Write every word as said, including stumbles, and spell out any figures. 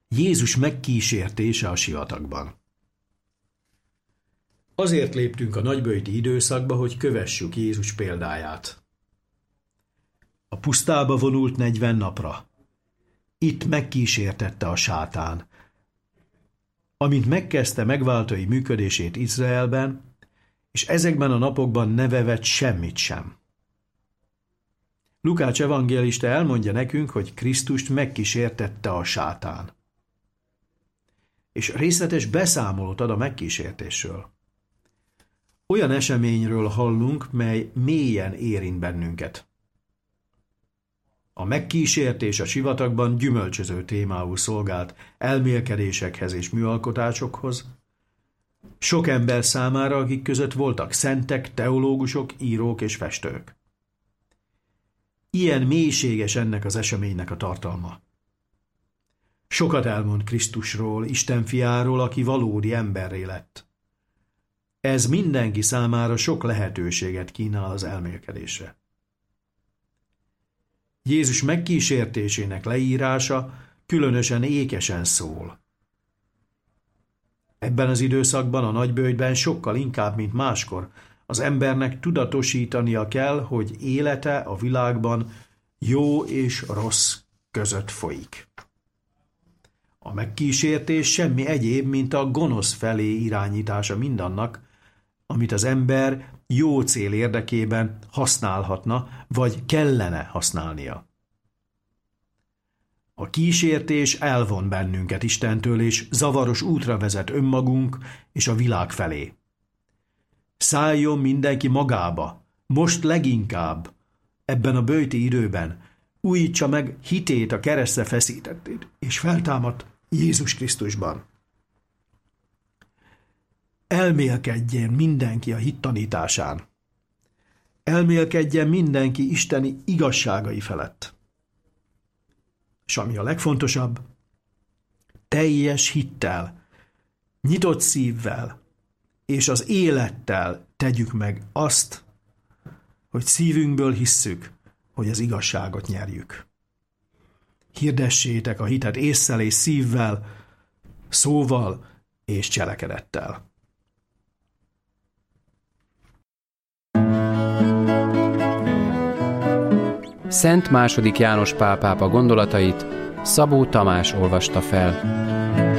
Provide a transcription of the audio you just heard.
Jézus megkísértése a sivatagban. Azért léptünk a nagyböjti időszakba, hogy kövessük Jézus példáját. A pusztába vonult negyven napra. Itt megkísértette a sátán. Amint megkezdte megváltói működését Izraelben, és ezekben a napokban ne vevett semmit sem. Lukács evangélista elmondja nekünk, hogy Krisztust megkísértette a sátán. És részletes beszámolót ad a megkísértésről. Olyan eseményről hallunk, mely mélyen érint bennünket. A megkísértés a sivatagban gyümölcsöző témául szolgált elmélkedésekhez és műalkotásokhoz, sok ember számára, akik között voltak szentek, teológusok, írók és festők. Ilyen mélységes ennek az eseménynek a tartalma. Sokat elmond Krisztusról, Isten fiáról, aki valódi emberré lett. Ez mindenki számára sok lehetőséget kínál az elmélkedésre. Jézus megkísértésének leírása különösen ékesen szól. Ebben az időszakban, a nagyböjtben sokkal inkább, mint máskor, az embernek tudatosítania kell, hogy élete a világban jó és rossz között folyik. A megkísértés semmi egyéb, mint a gonosz felé irányítása mindannak, amit az ember jó cél érdekében használhatna, vagy kellene használnia. A kísértés elvon bennünket Istentől, és zavaros útra vezet önmagunk és a világ felé. Szálljon mindenki magába, most leginkább, ebben a böjti időben, újítsa meg hitét a keresztre feszítettét, és feltámadt Jézus Krisztusban. Elmélkedjen mindenki a hit tanításán. Elmélkedjen mindenki isteni igazságai felett. És ami a legfontosabb, teljes hittel, nyitott szívvel és az élettel tegyük meg azt, hogy szívünkből hisszük, hogy az igazságot nyerjük. Hirdessétek a hitet ésszel és szívvel, szóval és cselekedettel. Szent második János Pál pápa gondolatait Szabó Tamás olvasta fel.